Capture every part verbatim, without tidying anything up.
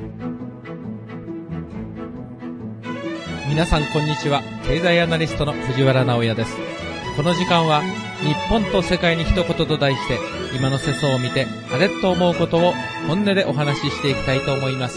皆さんこんにちは。経済アナリストの藤原直也です。この時間は日本と世界に一言と題して、今の世相を見てあれっと思うことを本音でお話ししていきたいと思います。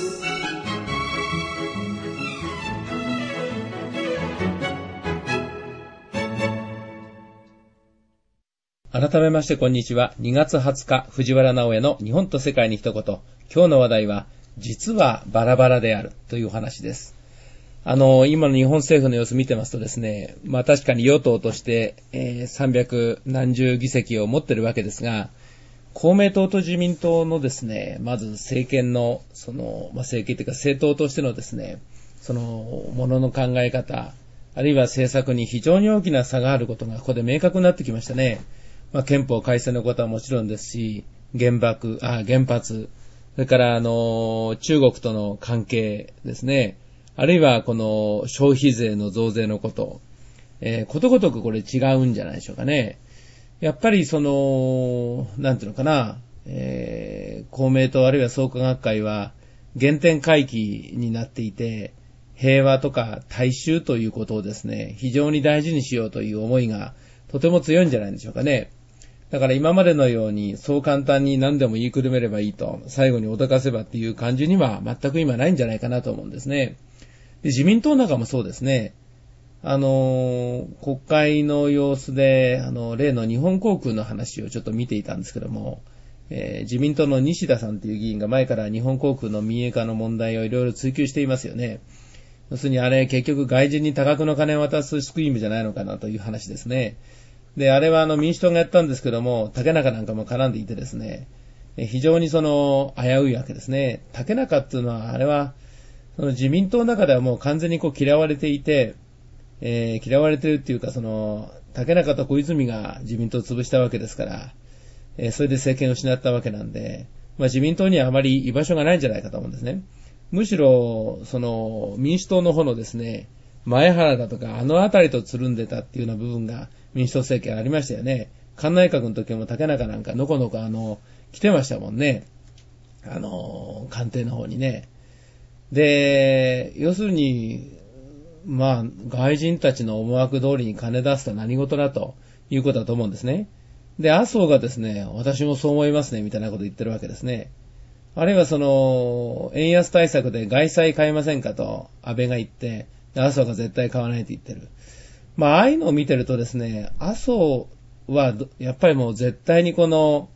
改めましてこんにちは。にがつはつか藤原直也の日本と世界に一言。今日の話題は実はバラバラであるというお話です。あの、今の日本政府の様子見てますとですね、まあ確かに与党として、えー、さんびゃくなんじゅう議席を持ってるわけですが、公明党と自民党のですね、まず政権の、その、まあ政権というか政党としてのですね、その、ものの考え方、あるいは政策に非常に大きな差があることがここで明確になってきましたね。まあ憲法改正のことはもちろんですし、原爆、あ、原発、それからあの、中国との関係ですね。あるいはこの消費税の増税のこと、えー、ことごとくこれ違うんじゃないでしょうかね。やっぱりその、なんていうのかな、えー、公明党あるいは創価学会は原点回帰になっていて、平和とか大衆ということをですね、非常に大事にしようという思いがとても強いんじゃないでしょうかね。だから今までのようにそう簡単に何でも言いくるめればいいと、最後に脅かせばっていう感じには全く今ないんじゃないかなと思うんですね。で、自民党なんかもそうですね。あの、国会の様子で、あの、例の日本航空の話をちょっと見ていたんですけども、えー、自民党の西田さんという議員が前から日本航空の民営化の問題をいろいろ追及していますよね。要するにあれ結局外人に多額の金を渡すスキームじゃないのかなという話ですね。で、あれはあの民主党がやったんですけども、竹中なんかも絡んでいてですね、非常にその危ういわけですね。竹中っていうのはあれは、その自民党の中ではもう完全にこう嫌われていて、えー、嫌われてるっていうか、その、竹中と小泉が自民党を潰したわけですから、えー、それで政権を失ったわけなんで、まあ自民党にはあまり居場所がないんじゃないかと思うんですね。むしろ、その、民主党の方のですね、前原だとか、あのあたりとつるんでたっていうような部分が民主党政権ありましたよね。菅内閣の時も竹中なんかのこのこあの、来てましたもんね。あの、官邸の方にね。で、要するに、まあ、外人たちの思惑通りに金出すと何事だということだと思うんですね。で、麻生がですね、私もそう思いますね、みたいなこと言ってるわけですね。あるいはその、円安対策で外債買いませんかと安倍が言って、麻生が絶対買わないと言ってる。まあ、ああいうのを見てるとですね、麻生は、やっぱりもう絶対にこの、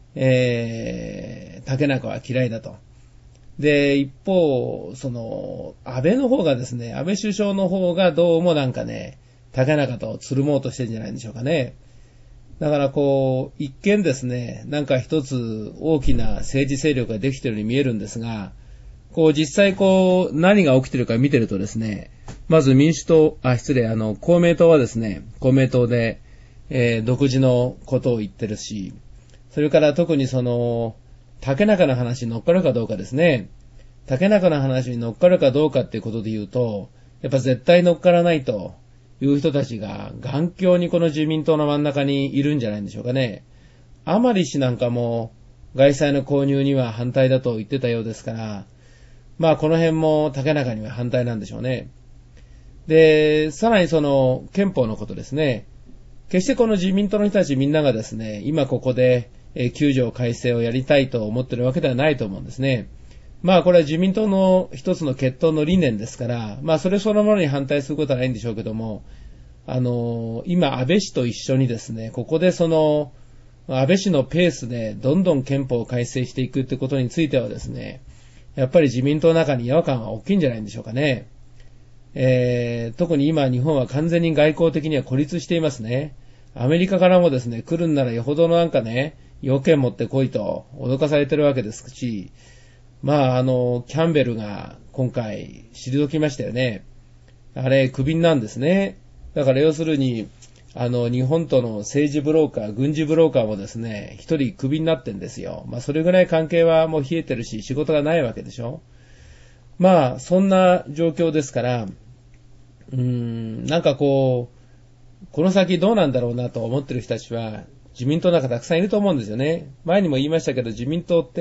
えー、竹中は嫌いだと。で、一方、その、安倍の方がですね、安倍首相の方がどうもなんかね、竹中とつるもうとしてるんじゃないんでしょうかね。だからこう、一見ですね、なんか一つ大きな政治勢力ができているように見えるんですが、こう実際こう、何が起きているか見てるとですね、まず民主党、あ、失礼、あの、公明党はですね、公明党で、えー、独自のことを言ってるし、それから特にその、竹中の話に乗っかるかどうかですね。竹中の話に乗っかるかどうかっていうことで言うと、やっぱ絶対乗っからないという人たちが頑強にこの自民党の真ん中にいるんじゃないんでしょうかね。甘利氏なんかも外債の購入には反対だと言ってたようですから、まあこの辺も竹中には反対なんでしょうね。で、さらにその憲法のことですね。決してこの自民党の人たちみんながですね、今ここできゅう条改正をやりたいと思ってるわけではないと思うんですね。まあこれは自民党の一つの決闘の理念ですから、まあそれそのものに反対することはないんでしょうけども、あの、今安倍氏と一緒にですね、ここでその、安倍氏のペースでどんどん憲法を改正していくってことについてはですね、やっぱり自民党の中に違和感は大きいんじゃないんでしょうかね。えー、特に今日本は完全に外交的には孤立していますね。アメリカからもですね、来るんならよほどのなんかね、要件持ってこいと脅かされてるわけですし、まああの、キャンベルが今回退きましたよね。あれ、クビなんですね。だから要するに、あの、日本との政治ブローカー、軍事ブローカーもですね、一人クビになってんですよ。まあそれぐらい関係はもう冷えてるし、仕事がないわけでしょ。まあそんな状況ですから、うーん、なんかこう、この先どうなんだろうなと思ってる人たちは、自民党の中たくさんいると思うんですよね。前にも言いましたけど、自民党って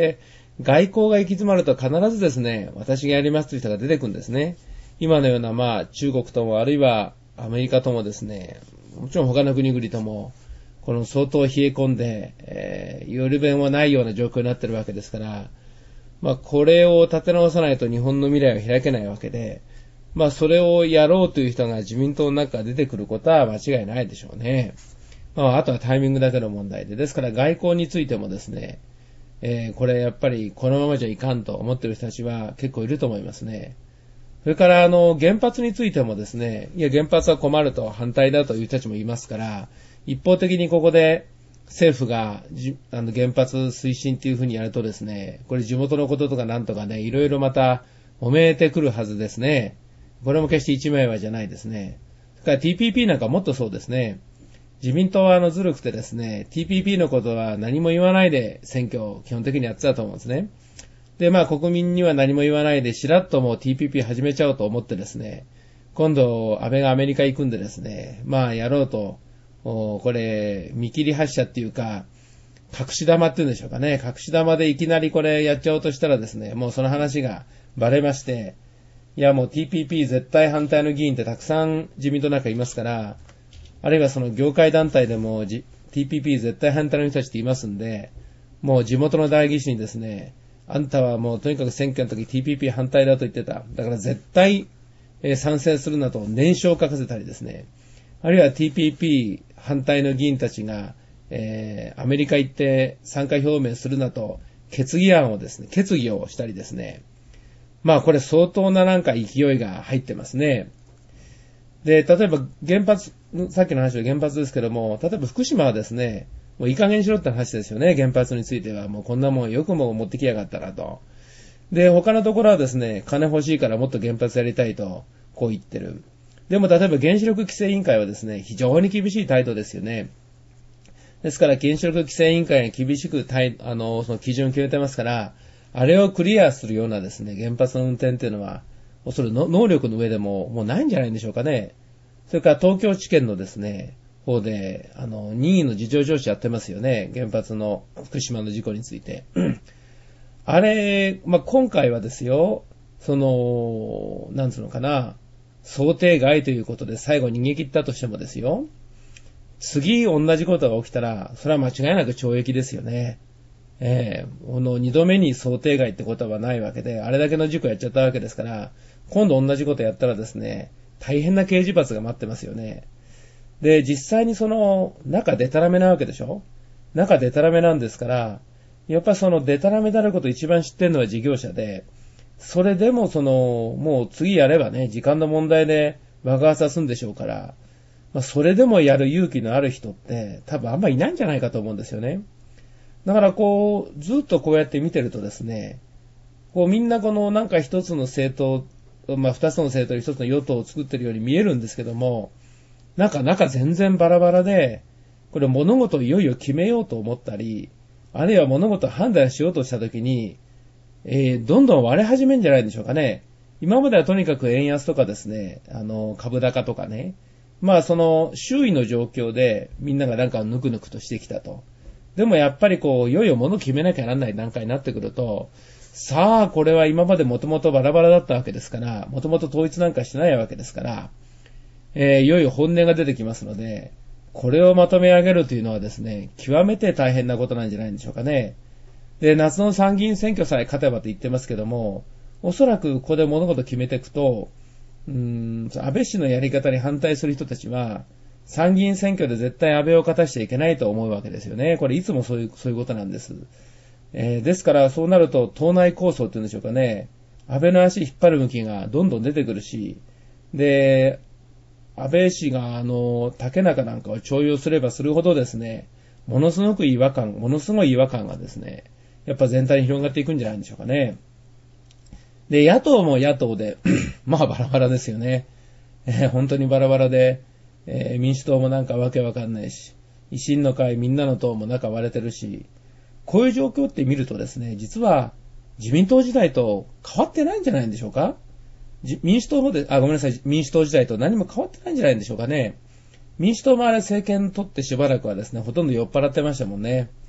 外交が行き詰まると必ずですね、私がやりますという人が出てくるんですね。今のような、まあ、中国ともあるいはアメリカともですね、もちろん他の国々とも、この相当冷え込んで、えー、より弁はないような状況になっているわけですから、まあ、これを立て直さないと日本の未来は開けないわけで、まあ、それをやろうという人が自民党の中から出てくることは間違いないでしょうね。まあ、あとはタイミングだけの問題で、ですから外交についてもですね、えー、これやっぱりこのままじゃいかんと思っている人たちは結構いると思いますね。それからあの原発についてもですね、いや原発は困ると反対だという人たちもいますから、一方的にここで政府がじあの原発推進っていうふうにやるとですね、これ地元のこととかなんとかね、いろいろまた揉めてくるはずですね。これも決して一枚岩じゃないですね。それから ティーピーピー なんかもっとそうですね。自民党はあのずるくてですね、ティーピーピー のことは何も言わないで選挙を基本的にやってたと思うんですね。で、まあ国民には何も言わないでしらっともう ティーピーピー 始めちゃおうと思ってですね、今度安倍がアメリカ行くんでですね、まあやろうと、これ見切り発車っていうか、隠し玉っていうんでしょうかね、隠し玉でいきなりこれやっちゃおうとしたらですね、もうその話がバレまして、いやもう ティーピーピー 絶対反対の議員ってたくさん自民党なんかいますから、あるいはその業界団体でも ティーピーピー 絶対反対の人たちっていますんで、もう地元の代議士にですね、あんたはもうとにかく選挙の時 ティーピーピー 反対だと言ってた。だから絶対、えー、賛成するなと念書を書かせたりですね。あるいは ティーピーピー 反対の議員たちが、えー、アメリカ行って参加表明するなと決議案をですね、決議をしたりですね。まあこれ相当ななんか勢いが入ってますね。で、例えば原発、さっきの話は原発ですけども、例えば福島はですね、もういい加減にしろって話ですよね、原発については。もうこんなもんよくも持ってきやがったなと。で、他のところはですね、金欲しいからもっと原発やりたいと、こう言ってる。でも例えば原子力規制委員会はですね、非常に厳しい態度ですよね。ですから原子力規制委員会が厳しく、あの、その基準を決めてますから、あれをクリアするようなですね、原発の運転っていうのは、それの能力の上でももうないんじゃないんでしょうかね。それから東京地検のですね、方で、あの、任意の事情聴取やってますよね。原発の福島の事故について。あれ、まあ、今回はですよ、その、なんつうのかな、想定外ということで最後逃げ切ったとしてもですよ、次同じことが起きたら、それは間違いなく懲役ですよね。ええー、この二度目に想定外ってことはないわけで、あれだけの事故やっちゃったわけですから、今度同じことやったらですね、大変な刑事罰が待ってますよね。で、実際にその、中デタラメなわけでしょ？中デタラメなんですから、やっぱそのデタラメであることを一番知ってるのは事業者で、それでもその、もう次やればね、時間の問題で爆発はするんでしょうから、まあ、それでもやる勇気のある人って多分あんまいないんじゃないかと思うんですよね。だからこう、ずっとこうやって見てるとですね、こうみんなこのなんか一つの政党、まあ二つの政党で一つの与党を作ってるように見えるんですけども、なんか中全然バラバラで、これ物事をいよいよ決めようと思ったり、あるいは物事を判断しようとしたときに、えー、どんどん割れ始めるんじゃないでしょうかね。今まではとにかく円安とかですね、あの、株高とかね、まあその周囲の状況でみんながなんかぬくぬくとしてきたと。でもやっぱりこう、いよいよ物を決めなきゃならない段階になってくると、さあこれは今までもともとバラバラだったわけですから、もともと統一なんかしてないわけですから、えー、いよいよ本音が出てきますので、これをまとめ上げるというのはですね、極めて大変なことなんじゃないんでしょうかね。で、夏の参議院選挙さえ勝てばと言ってますけども、おそらくここで物事を決めていくと、うーん、安倍氏のやり方に反対する人たちは、参議院選挙で絶対安倍を勝たしちゃいけないと思うわけですよね。これいつもそういう、そういうことなんです。えー、ですからそうなると党内抗争っていうんでしょうかね。安倍の足引っ張る向きがどんどん出てくるし、で、安倍氏があの、竹中なんかを重用すればするほどですね、ものすごく違和感、ものすごい違和感がですね、やっぱ全体に広がっていくんじゃないんでしょうかね。で、野党も野党で、まあバラバラですよね。えー、本当にバラバラで、えー、民主党もなんかわけわかんないし、維新の会みんなの党も仲割れてるし、こういう状況って見るとですね、実は自民党時代と変わってないんじゃないんでしょうか。民主党もで、あ、ごめんなさい、民主党時代と何も変わってないんじゃないんでしょうかね。民主党もあれ政権取ってしばらくはですね、ほとんど酔っ払ってましたもんね。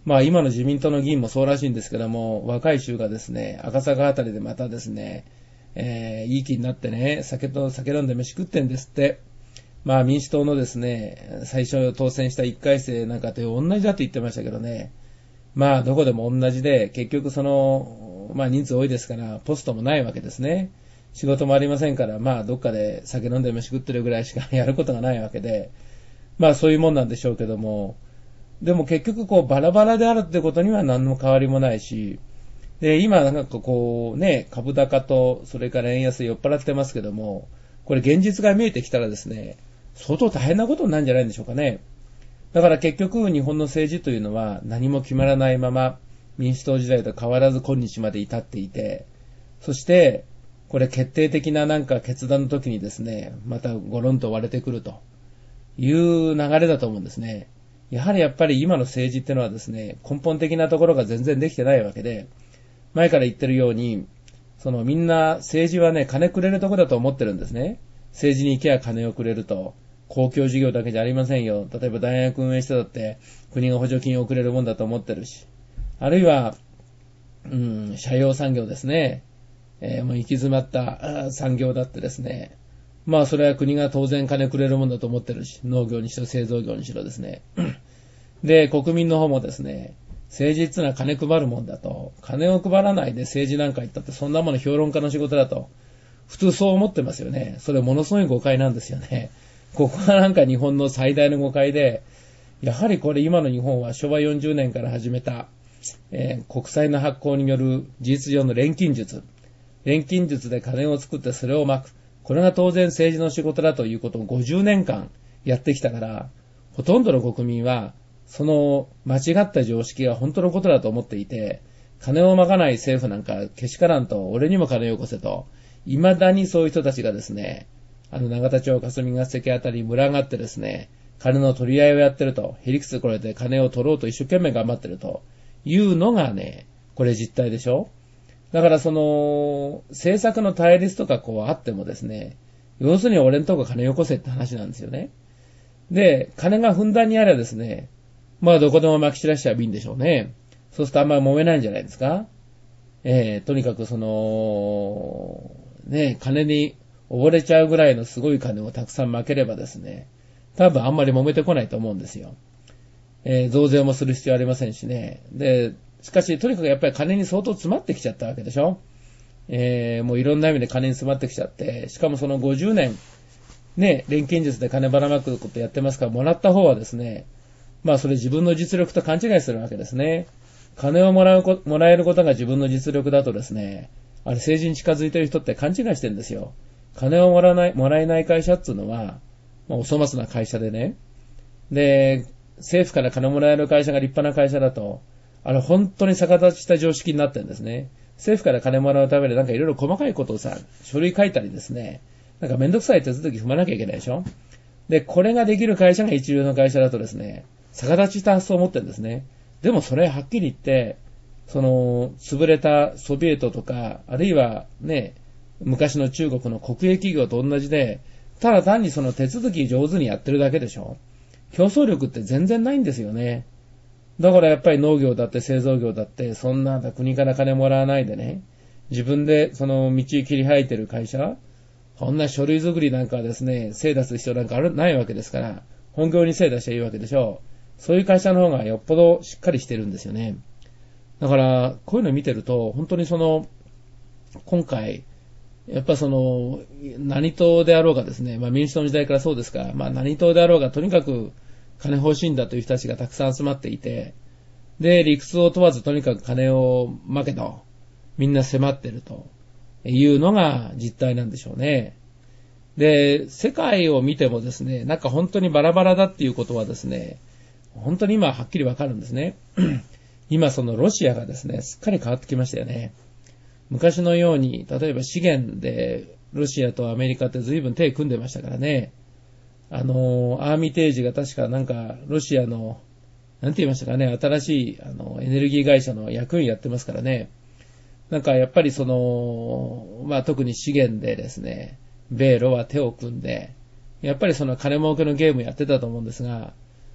まあ今の自民党の議員もそうらしいんですけども、若い衆がですね、赤坂あたりでまたですね、えー、いい気になってね、酒と酒飲んで飯食ってんですって。まあ民主党のですね、最初当選したいっかい生なんかと同じだって言ってましたけどね、まあどこでも同じで、結局その、まあ人数多いですから、ポストもないわけですね。仕事もありませんから、まあどっかで酒飲んで飯食ってるぐらいしかやることがないわけで、まあそういうもんなんでしょうけども、でも結局こうバラバラであるってことには何の変わりもないし、で、今なんかこうね、株高とそれから円安で酔っ払ってますけども、これ現実が見えてきたらですね、相当大変なことになるんじゃないんでしょうかね。だから結局日本の政治というのは何も決まらないまま民主党時代と変わらず今日まで至っていて、そしてこれ決定的ななんか決断の時にですね、またゴロンと割れてくるという流れだと思うんですね。やはりやっぱり今の政治ってのはですね、根本的なところが全然できてないわけで、前から言ってるように、そのみんな政治はね、金くれるところだと思ってるんですね。政治に行けば金をくれると。公共事業だけじゃありませんよ。例えば大学運営してだって国が補助金をくれるもんだと思ってるし。あるいは、うん、社用産業ですね。えー、もう行き詰まった産業だってですね。まあそれは国が当然金くれるもんだと思ってるし、農業にしろ製造業にしろですね。で、国民の方もですね、政治ってのは金配るもんだと。金を配らないで政治なんか言ったってそんなもの評論家の仕事だと。普通そう思ってますよね。それものすごい誤解なんですよね。ここがなんか日本の最大の誤解で、やはりこれ今の日本はしょわよんじゅうねんから始めた、えー、国債の発行による事実上の錬金術。錬金術で金を作ってそれをまく。これが当然政治の仕事だということをごじゅうねんかんやってきたから、ほとんどの国民は、その間違った常識が本当のことだと思っていて、金をまかない政府なんかけしからんと、俺にも金をよこせと、未だにそういう人たちがですね、あの長田町霞ヶ関あたりに群がってですね、金の取り合いをやってると、へりくつこれて金を取ろうと一生懸命頑張ってるというのがね、これ実態でしょ。だからその、政策の対立とかこうあってもですね、要するに俺んとこ金よこせって話なんですよね。で、金がふんだんにあればですね、まあどこでも撒き散らしちゃいいんでしょうね。そうするとあんまり揉めないんじゃないですか。えー、とにかくその、ね、金に溺れちゃうぐらいのすごい金をたくさん撒ければですね、多分あんまり揉めてこないと思うんですよ。えー、増税もする必要ありませんしね。で、しかしとにかくやっぱり金に相当詰まってきちゃったわけでしょ。えー、もういろんな意味で金に詰まってきちゃって、しかもそのごじゅうねん、ね、錬金術で金ばらまくことやってますから、もらった方はですね、まあそれ自分の実力と勘違いするわけですね。金をもらうこ、もらえることが自分の実力だとですね、あれ政治に近づいてる人って勘違いしてるんですよ。金をもらわない、もらえない会社っていうのは、まあ、お粗末な会社でね。で、政府から金をもらえる会社が立派な会社だと、あれ本当に逆立ちした常識になってるんですね。政府から金もらうためでなんかいろいろ細かいことをさ、書類書いたりですね、なんかめんどくさい手続き踏まなきゃいけないでしょ。で、これができる会社が一流の会社だとですね、逆立ちした発想を持ってるんですね。でもそれはっきり言って、その、潰れたソビエトとか、あるいはね、昔の中国の国営企業と同じで、ただ単にその手続き上手にやってるだけでしょ。競争力って全然ないんですよね。だからやっぱり農業だって製造業だって、そんな国から金もらわないでね、自分でその道切り開いてる会社、こんな書類作りなんかはですね、精出す必要なんかあるないわけですから、本業に精出しちゃいいわけでしょう。そういう会社の方がよっぽどしっかりしてるんですよね。だから、こういうのを見てると、本当にその、今回、やっぱその、何党であろうがですね、まあ民主党の時代からそうですが、まあ何党であろうがとにかく金欲しいんだという人たちがたくさん集まっていて、で、理屈を問わずとにかく金を負けと、みんな迫ってるというのが実態なんでしょうね。で、世界を見てもですね、なんか本当にバラバラだっていうことはですね、本当に今はっきりわかるんですね。今そのロシアがですね、すっかり変わってきましたよね。昔のように、例えば資源でロシアとアメリカって随分手組んでましたからね。あの、アーミテージが確かなんかロシアの、なんて言いましたかね、新しいあのエネルギー会社の役員やってますからね。なんかやっぱりその、まあ特に資源でですね、米ロは手を組んで、やっぱりその金儲けのゲームやってたと思うんですが、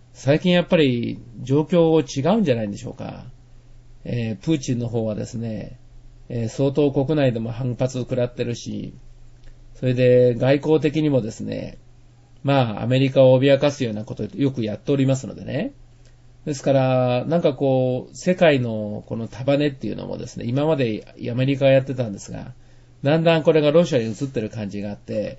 最近やっぱり状況違うんじゃないんでしょうか。えー、プーチンの方はですね、えー、相当国内でも反発を食らってるし、それで外交的にもですね、まあアメリカを脅かすようなことをよくやっておりますのでね。ですから、なんかこう、世界のこの束ねっていうのもですね、今までアメリカがやってたんですが、だんだんこれがロシアに移ってる感じがあって、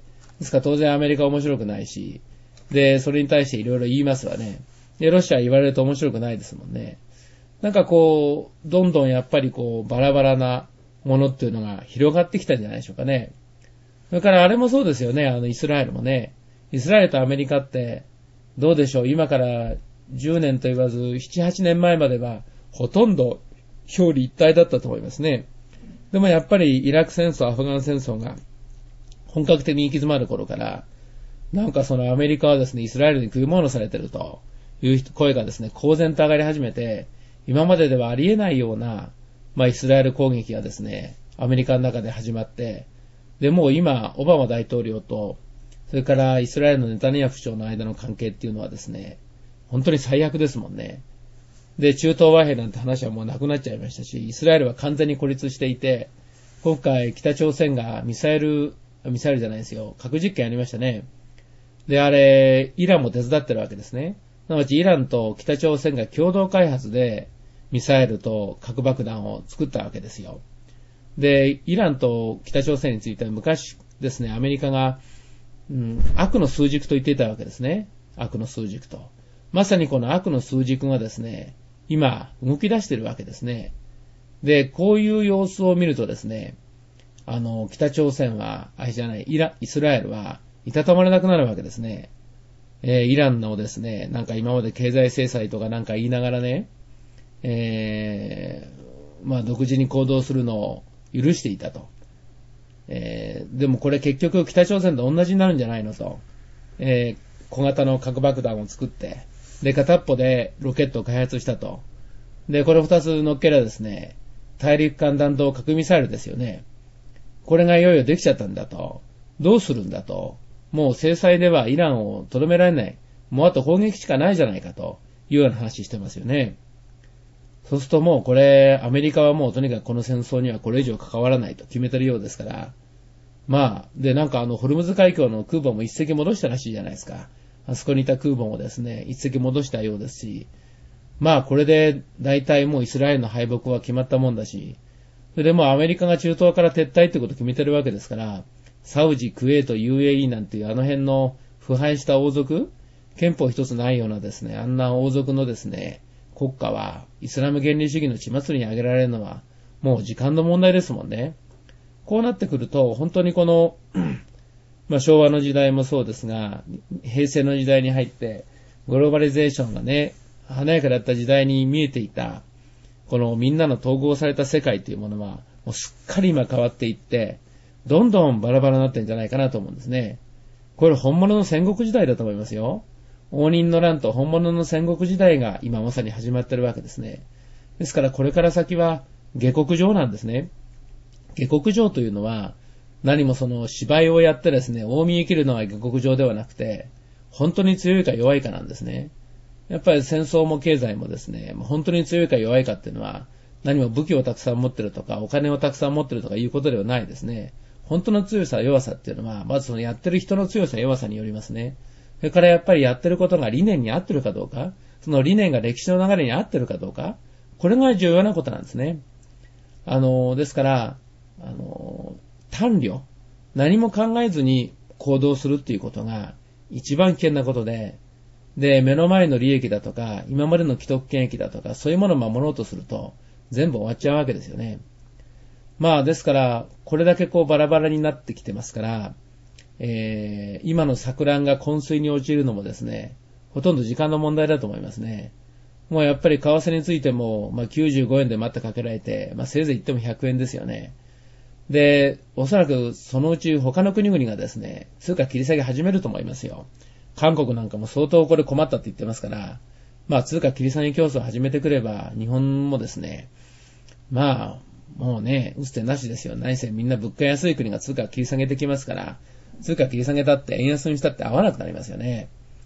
ですから当然アメリカ面白くないし、で、それに対していろいろ言いますわね。で、ロシア言われると面白くないですもんね。なんかこう、どんどんやっぱりこう、バラバラなものっていうのが広がってきたんじゃないでしょうかね。それからあれもそうですよね、あのイスラエルもね。イスラエルとアメリカって、どうでしょう、今からじゅうねんと言わず、なな、はちねんまえまでは、ほとんど表裏一体だったと思いますね。でもやっぱりイラク戦争、アフガン戦争が本格的に行き詰まる頃から、なんかそのアメリカはですね、イスラエルに食い物されてるという声がですね、公然と上がり始めて、今までではありえないような、まあイスラエル攻撃がですね、アメリカの中で始まって、で、もう今、オバマ大統領と、それからイスラエルのネタニヤフ首相の間の関係っていうのはですね、本当に最悪ですもんね。で、中東和平なんて話はもうなくなっちゃいましたし、イスラエルは完全に孤立していて、今回北朝鮮がミサイル、ミサイルじゃないですよ、核実験やりましたね。で、あれ、イランも手伝ってるわけですね。なので、イランと北朝鮮が共同開発でミサイルと核爆弾を作ったわけですよ。で、イランと北朝鮮については昔ですね、アメリカが、うん、悪の枢軸と言っていたわけですね。悪の枢軸と。まさにこの悪の枢軸がですね、今動き出しているわけですね。で、こういう様子を見るとですね、あの、北朝鮮は、あれじゃない、イラ、イスラエルは、いたたまれなくなるわけですね。えー、イランのですね、なんか今まで経済制裁とかなんか言いながらね、えー、まあ独自に行動するのを許していたと。えー、でもこれ結局北朝鮮と同じになるんじゃないのと。えー、小型の核爆弾を作って、で、片っぽでロケットを開発したと。で、これ二つ乗っけらですね、大陸間弾道核ミサイルですよね。これがいよいよできちゃったんだと。どうするんだと。もう制裁ではイランをとどめられない。もうあと砲撃しかないじゃないかというような話してますよね。そうするともうこれ、アメリカはもうとにかくこの戦争にはこれ以上関わらないと決めてるようですから。まあ、で、なんかあの、ホルムズ海峡の空母も一隻戻したらしいじゃないですか。あそこにいた空母もですね、一隻戻したようですし。まあ、これで大体もうイスラエルの敗北は決まったもんだし。それでもうアメリカが中東から撤退ってことを決めてるわけですから、サウジ、クウェート、ユーエーイー なんていうあの辺の腐敗した王族、憲法一つないようなですね、あんな王族のですね、国家はイスラム原理主義の血祭りに挙げられるのはもう時間の問題ですもんね。こうなってくると、本当にこの、まあ昭和の時代もそうですが、平成の時代に入って、グローバリゼーションがね、華やかだった時代に見えていた、このみんなの統合された世界というものは、もうすっかり今変わっていって、どんどんバラバラになってるんじゃないかなと思うんですね。これ本物の戦国時代だと思いますよ。応仁の乱と本物の戦国時代が今まさに始まってるわけですね。ですからこれから先は下克上なんですね。下克上というのは何もその芝居をやってですね、大見え切るのは下克上ではなくて、本当に強いか弱いかなんですね。やっぱり戦争も経済もですね、本当に強いか弱いかっていうのは何も武器をたくさん持ってるとかお金をたくさん持ってるとかいうことではないですね。本当の強さ弱さっていうのはまずそのやってる人の強さ弱さによりますね。それからやっぱりやってることが理念に合ってるかどうか、その理念が歴史の流れに合ってるかどうか、これが重要なことなんですね。あの、ですから、あの、単慮、何も考えずに行動するっていうことが一番危険なことで、で、目の前の利益だとか、今までの既得権益だとか、そういうものを守ろうとすると、全部終わっちゃうわけですよね。まあ、ですから、これだけこうバラバラになってきてますから、えー、今の錯乱が昏睡に陥るのもですね、ほとんど時間の問題だと思いますね。もうやっぱり為替についても、まあ、きゅうじゅうごえんで待ってかけられて、まあ、せいぜい言ってもひゃくえんですよね。で、おそらくそのうち他の国々がですね、通貨切り下げ始めると思いますよ。韓国なんかも相当これ困ったって言ってますから、まあ通貨切り下げ競争を始めてくれば、日本もですね、まあ、もうね、打つ手なしですよ。何せみんな物価安い国が通貨切り下げてきますから、通貨切り下げたって円安にしたって合わなくなりますよね。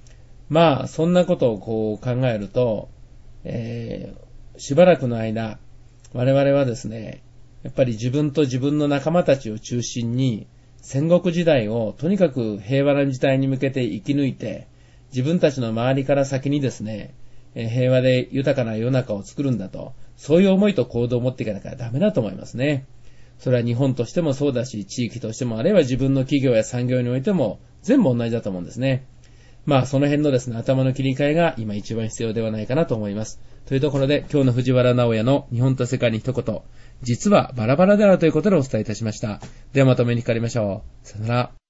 まあ、そんなことをこう考えると、えー、しばらくの間、我々はですね、やっぱり自分と自分の仲間たちを中心に、戦国時代をとにかく平和な時代に向けて生き抜いて、自分たちの周りから先にですね、平和で豊かな世の中を作るんだと、そういう思いと行動を持っていかなきゃダメだと思いますね。それは日本としてもそうだし、地域としても、あるいは自分の企業や産業においても全部同じだと思うんですね。まあその辺のですね、頭の切り替えが今一番必要ではないかなと思います。というところで今日の藤原直也の日本と世界に一言、実はバラバラであるということでお伝えいたしました。ではまたお目にかかりましょう。さよなら。